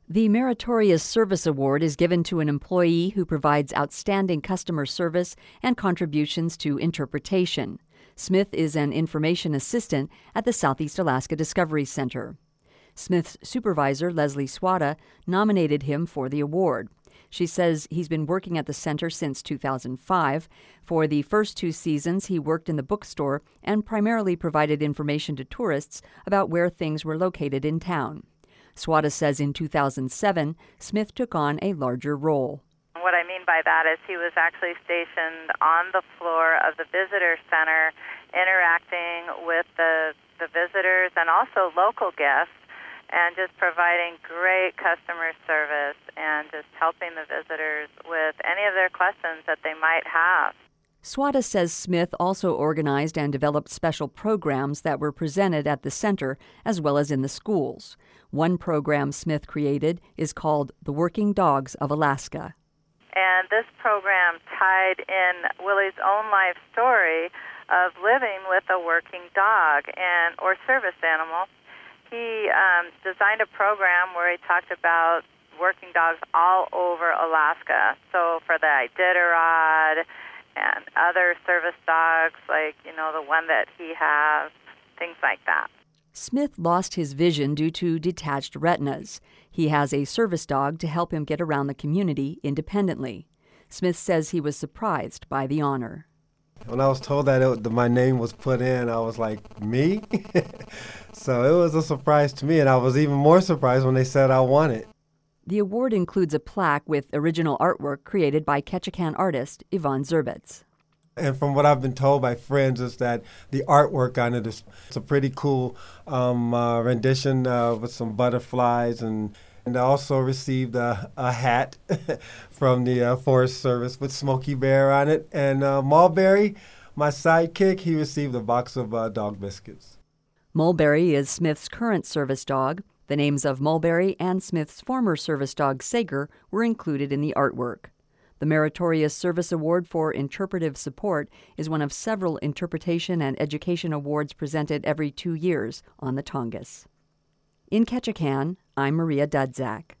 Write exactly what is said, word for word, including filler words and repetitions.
The Meritorious Service Award is given to an employee who provides outstanding customer service and contributions to interpretation. Smith is an information assistant at the Southeast Alaska Discovery Center. Smith's supervisor, Leslie Swada, nominated him for the award. She says he's been working at the center since two thousand five. For the first two seasons, he worked in the bookstore and primarily provided information to tourists about where things were located in town. Swada says in two thousand seven, Smith took on a larger role. What I mean by that is he was actually stationed on the floor of the visitor center, interacting with the, the visitors and also local guests, and just providing great customer service and just helping the visitors with any of their questions that they might have. Swada says Smith also organized and developed special programs that were presented at the center as well as in the schools. One program Smith created is called The Working Dogs of Alaska. And this program tied in Willie's own life story of living with a working dog and or service animal. He um, designed a program where he talked about working dogs all over Alaska. So for the Iditarod and other service dogs, like, you know, the one that he has, things like that. Smith lost his vision due to detached retinas. He has a service dog to help him get around the community independently. Smith says he was surprised by the honor. When I was told that, it, that my name was put in, I was like, me? So it was a surprise to me, and I was even more surprised when they said I won it. The award includes a plaque with original artwork created by Ketchikan artist Yvonne Zerbitz. And from what I've been told by friends is that the artwork on it is it's a pretty cool um, uh, rendition uh, with some butterflies, and, and I also received a, a hat from the uh, Forest Service with Smokey Bear on it. And uh, Mulberry, my sidekick, he received a box of uh, dog biscuits. Mulberry is Smith's current service dog. The names of Mulberry and Smith's former service dog, Sager, were included in the artwork. The Meritorious Service Award for Interpretive Support is one of several interpretation and education awards presented every two years on the Tongass. In Ketchikan, I'm Maria Dudzak.